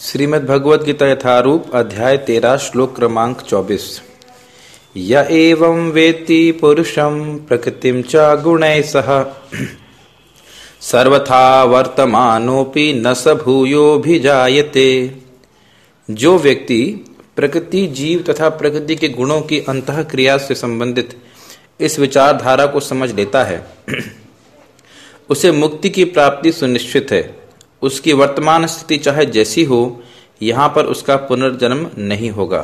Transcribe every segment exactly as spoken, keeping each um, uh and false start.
श्रीमद् भगवद गीता यथारूप अध्याय तेरह श्लोक क्रमांक चौबीस। य एवं वेत्ति पुरुषं प्रकृतिं च गुणैः सह सर्वथा वर्तमानोऽपि न स भूयोऽभिजायते। जो व्यक्ति प्रकृति, जीव तथा प्रकृति के गुणों की अंतः क्रिया से संबंधित इस विचारधारा को समझ लेता है उसे मुक्ति की प्राप्ति सुनिश्चित है। उसकी वर्तमान स्थिति चाहे जैसी हो, यहां पर उसका पुनर्जन्म नहीं होगा।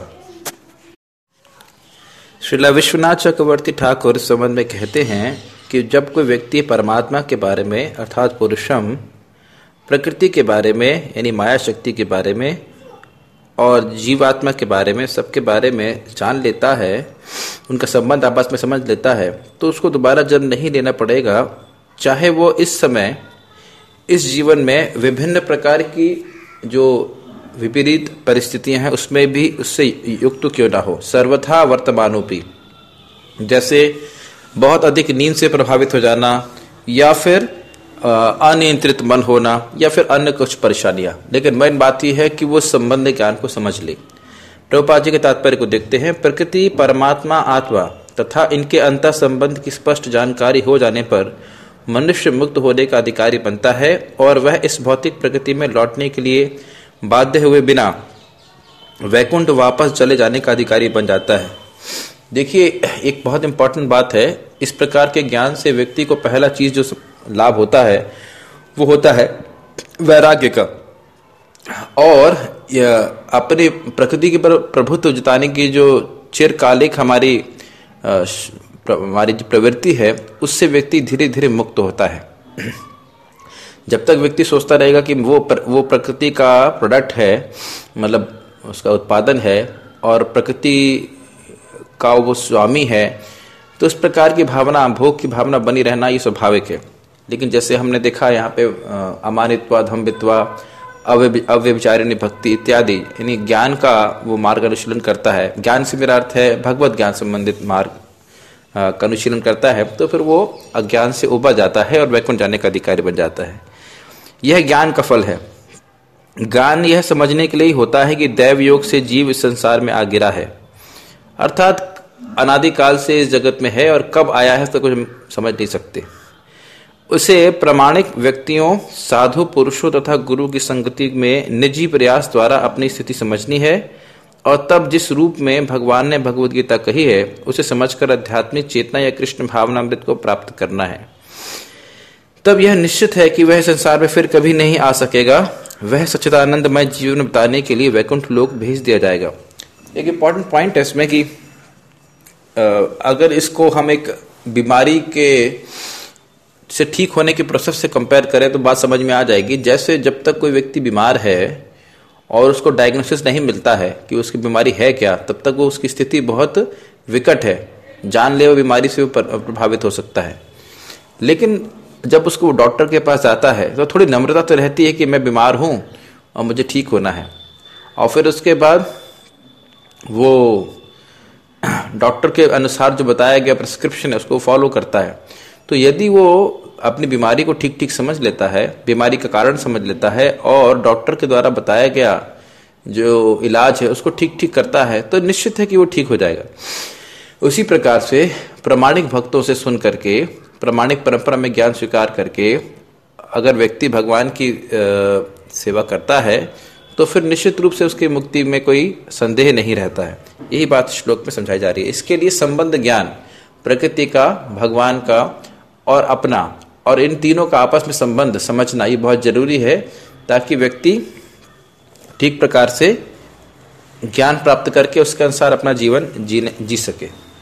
श्रील विश्वनाथ चक्रवर्ती ठाकुर इस संबंध में कहते हैं कि जब कोई व्यक्ति परमात्मा के बारे में अर्थात पुरुषम, प्रकृति के बारे में यानी माया शक्ति के बारे में और जीवात्मा के बारे में, सबके बारे में जान लेता है, उनका संबंध आपस में समझ लेता है, तो उसको दोबारा जन्म नहीं लेना पड़ेगा। चाहे वो इस समय इस जीवन में विभिन्न प्रकार की जो विपरीत परिस्थितियां हैं उसमें भी उससे युक्त क्यों ना हो। सर्वथा वर्तमानोपि, जैसे बहुत अधिक नींद से प्रभावित हो जाना या फिर अनियंत्रित मन होना या फिर अन्य कुछ परेशानियां, लेकिन मेन बात यह है कि वो संबंध ज्ञान को समझ ले। प्रभुपाद जी के तात्पर्य को देखते हैं। प्रकृति, परमात्मा, आत्मा तथा इनके अंतर संबंध की स्पष्ट जानकारी हो जाने पर मनुष्य मुक्त होने का अधिकारी बनता है और वह इस भौतिक प्रकृति में लौटने के लिए बाध्य हुए बिना वैकुंठ वापस चले जाने का अधिकारी बन जाता है। देखिए, एक बहुत इंपॉर्टेंट बात है, इस प्रकार के ज्ञान से व्यक्ति को पहला चीज जो लाभ होता है वो होता है वैराग्य का, और अपनी प्रकृति के पर प्रभुत्व जताने की जो चिरकालिक हमारी हमारी जो प्रवृत्ति है उससे व्यक्ति धीरे धीरे मुक्त होता है। जब तक व्यक्ति सोचता रहेगा कि वो प्र, वो प्रकृति का प्रोडक्ट है, मतलब उसका उत्पादन है और प्रकृति का वो स्वामी है, तो इस प्रकार की भावना, भोग की भावना बनी रहना ये स्वाभाविक है। लेकिन जैसे हमने देखा यहाँ पे अमानित्वा, धम्मित्वा, अव्यभिचारिणी भक्ति इत्यादि, यानी ज्ञान का वो मार्ग अनुशीलन करता है। ज्ञान से मेरा अर्थ है भगवत ज्ञान संबंधित मार्ग का अनुशीलन करता है, तो फिर वो अज्ञान से उबर जाता है और वैकुंठ जाने का अधिकारी बन जाता है। यह ज्ञान का फल है। ज्ञान यह समझने के लिए ही होता है कि दैव योग से जीव इस संसार में आ गिरा है, अर्थात अनादिकाल से इस जगत में है और कब आया है तो कुछ हम समझ नहीं सकते। उसे प्रामाणिक व्यक्तियों, साधु पुरुषों तथा गुरु की संगति में निजी प्रयास द्वारा अपनी स्थिति समझनी है और तब जिस रूप में भगवान ने भगवद गीता कही है उसे समझकर आध्यात्मिक चेतना या कृष्ण भावनामृत को प्राप्त करना है। तब यह निश्चित है कि वह संसार में फिर कभी नहीं आ सकेगा। वह सच्चिदानंदमय जीवन बिताने के लिए वैकुंठ लोक भेज दिया जाएगा। एक इंपॉर्टेंट पॉइंट है इसमें कि अगर इसको हम एक बीमारी के से ठीक होने के प्रोसेस से कंपेयर करें तो बात समझ में आ जाएगी। जैसे जब तक कोई व्यक्ति बीमार है और उसको डायग्नोसिस नहीं मिलता है कि उसकी बीमारी है क्या, तब तक वो उसकी स्थिति बहुत विकट है, जानलेवा बीमारी से वो प्रभावित हो सकता है। लेकिन जब उसको डॉक्टर के पास जाता है तो थोड़ी नम्रता तो रहती है कि मैं बीमार हूं और मुझे ठीक होना है, और फिर उसके बाद वो डॉक्टर के अनुसार जो बताया गया प्रिस्क्रिप्शन है उसको फॉलो करता है। तो यदि वो अपनी बीमारी को ठीक ठीक समझ लेता है, बीमारी का कारण समझ लेता है और डॉक्टर के द्वारा बताया गया जो इलाज है उसको ठीक ठीक करता है, तो निश्चित है कि वो ठीक हो जाएगा। उसी प्रकार से प्रामाणिक भक्तों से सुन करके, प्रामाणिक परंपरा में ज्ञान स्वीकार करके अगर व्यक्ति भगवान की आ, सेवा करता है तो फिर निश्चित रूप से उसकी मुक्ति में कोई संदेह नहीं रहता है। यही बात श्लोक में समझाई जा रही है। इसके लिए संबंध ज्ञान, प्रकृति का, भगवान का और अपना, और इन तीनों का आपस में संबंध समझना ये बहुत जरूरी है, ताकि व्यक्ति ठीक प्रकार से ज्ञान प्राप्त करके उसके अनुसार अपना जीवन जीने जी सके।